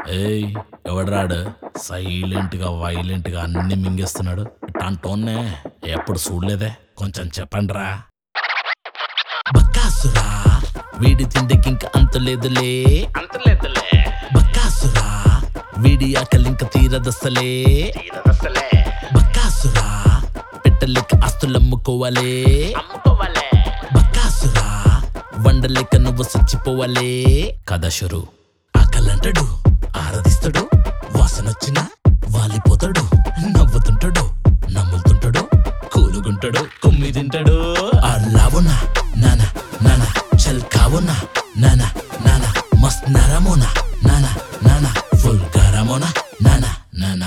ఏయ్ ఎవడ్రాడు సైలెంట్ గా వైలెంట్ గా అన్ని మింగేస్తున్నాడు. ఇట్లాంటోన్నే ఎప్పుడు చూడలేదే, కొంచెం చెప్పండిరా. బక్కాసురా వీడి తిండికింక అంతలేదులే బక్కాసురా వీడి ఆకలింక తీరదసలే బక్కాసురా పెట్టలేక ఆస్తులమ్ముకోవాలే బక్కాసురా వండలేక నువ్వు చచ్చిపోవాలే. కథ షురు. ఆకలంటాడు, ఆరాధిస్తాడు, వాసనొచ్చినా వాలిపోతాడు, నవ్వుతుంటాడు, నమ్ముతుంటాడు, కూలుగుంటాడు, కుమ్మి తింటాడు. అల్లావునా నానా నానా చల్ కావునా నానా నానా మస్త్ నరమోనా నానా నానా ఫుల్ గరమోనా నానా నానా.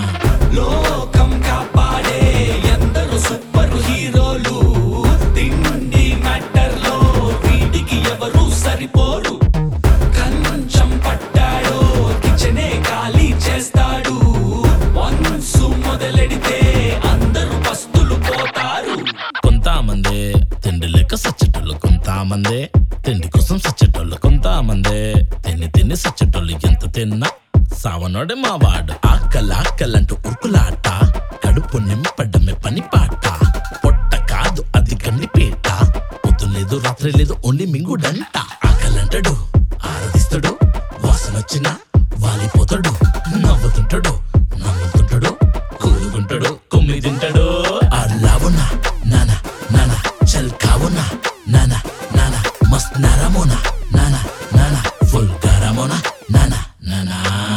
లోకం కాపాడే ఎందరో సూపర్ హీరోలు, తిండి మ్యాటర్లో వీటికి ఎవరు సరిపోరు. కంచం పట్టాడో కిచెనే ఖాళీ చేస్తాడు, వన్సు మొదలెడితే అందరూ పస్తులు పోతారు. కొంతమంది తిండి లేక సచ్చేటోళ్ళు, కొంతమంది తిండి కోసం సచ్చేటోళ్ళు, కొంతమంది తిని సచ్చేటోళ్ళు. ఎంత తిన్నా సావనోడే మావాడు. ఆకలంటూ ఉరుకులాట, కడుపు నింపడమే పని పాట. పొట్ట కాదు అది గండిపేట, పొద్దు లేదు రాత్రి లేదు ఓన్లీ మింగుడంట. ఆకలంటాడు, ఆరాధిస్తాడు, వాసనొచ్చినా వాలిపోతాడు, నవ్వుతుంటాడు, నమ్ముతుంటాడు, కూలుగుంటాడు, కుమ్మి తింటాడు. అల్లావునా నానా నానా చల్ కావునా నానా నానా మస్త్ నరమోనా నానా నానా ఫుల్ గరమోనా నానా నానా.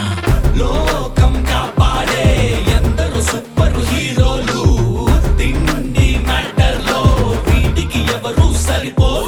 లోకం కాపాడే ఎందరో సూపర్ హీరోలు, తిండి మ్యాటర్లో వీటికి ఎవరు సరిపోరు.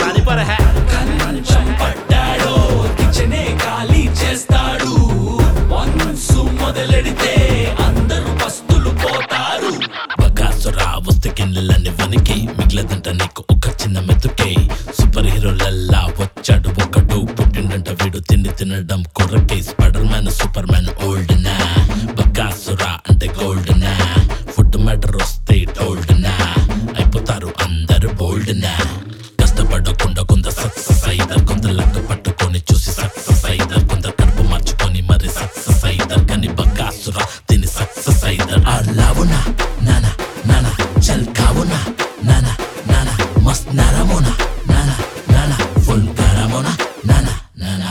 కంచం పట్టాడో కిచెనే ఖాళీ చేస్తాడు, వన్సు మొదలెడితే అందరూ పస్తులు పోతారు. బకాసురా వస్తే కిండ్లన్నీ వనికి మిగిలదంట నీకు ఒక చిన్న మెతుకే. సూపర్ హీరోలల్లా వచ్చాడు ఒకడు, పుట్టిండంట వీడు తినడం కొరకే. Spider man super man old నా, బకాసురా అంటే గోల్డ్ నా. ఫుడ్ మ్యాటర్ వస్తే టోల్డ్ నా, అయిపోతారు అందరు బోల్డ్ నా. కష్టపడకుండా కొందరు సక్సెస్ అయిదారు, కొందరు లెక్క పట్టుకొని చూసి సక్సెస్ అయిదారు, కొందరు కడుపు మార్చుకొని మరి సక్సెస్ అయిదారు, కానీ బకాసురా తిని సక్సెస్ అయిదారు. అల్లావునా నానా నానా చల్ కావునా నానా నానా మస్త్ నరమోనా నానా నానా ఫుల్ గరమోనా నానా నానా.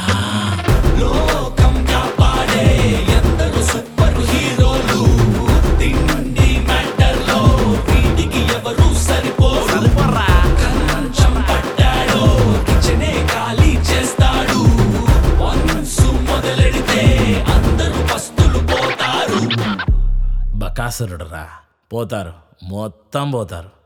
లోకం కాపాడే ఎందరో సూపర్ హీరోలు, తిండి మ్యాటర్లో వీటికి ఎవరు సరిపోరు. కంచం పట్టాడో కిచెనే ఖాళీ చేస్తాడు, వన్సు మొదలెడితే అందరూ పస్తులు పోతారు. బకాసురుడురా, పోతారు మొత్తం పోతారు.